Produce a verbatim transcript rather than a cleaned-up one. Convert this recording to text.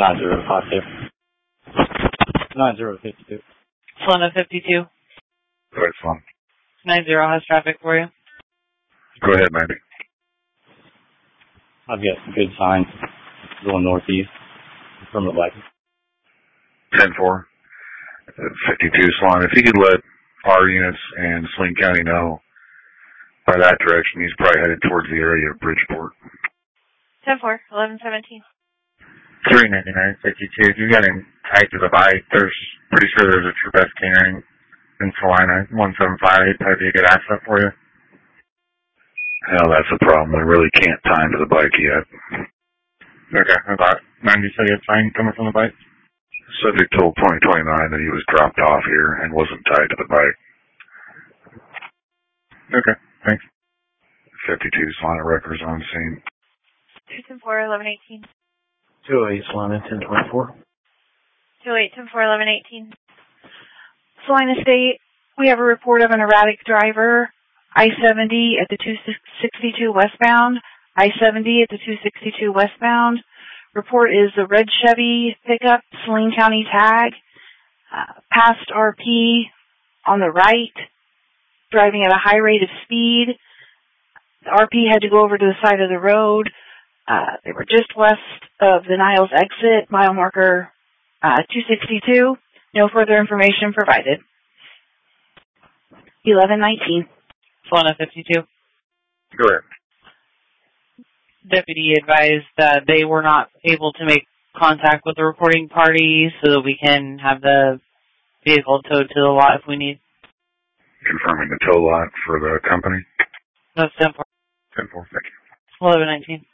nine zero five two. nine zero fifty-two. Solana fifty-two. Go ahead, Sloan. nine zero has traffic for you. Go ahead, Mandy. I've got some good signs going northeast from the bike. ten four. fifty-two, Sloan. If you could let our units and Saline County know by that direction, he's probably headed towards the area of Bridgeport. ten four, eleven seventeen. three ninety-nine fifty-two. If you got him tied to the bike, there's pretty sure there's a True Best Canine in Salina. one seven five, that'd be a good asset for you. Hell, that's the problem. I really can't tie him to the bike yet. Okay, about ninety said he had sign coming from the bike. Subject told twenty twenty-nine that he was dropped off here and wasn't tied to the bike. Okay, thanks. fifty-two, Salina Wreckers on scene. two ten four, eleven eighteen. two oh eight, Salina, ten twenty-four. two oh eight, ten four, eleven eighteen. Salina State, we have a report of an erratic driver. I seventy at the two sixty-two westbound. I seventy at the two sixty-two westbound. Report is a red Chevy pickup, Saline County tag, uh, past R P on the right, driving at a high rate of speed. The R P had to go over to the side of the road. Uh, they were just west of the Niles exit, mile marker uh, two sixty-two. No further information provided. eleven nineteen. Solana fifty-two. Go ahead. Deputy advised that they were not able to make contact with the reporting party so that we can have the vehicle towed to the lot if we need. Confirming the tow lot for the company. That's ten four. ten four, thank you. eleven nineteen.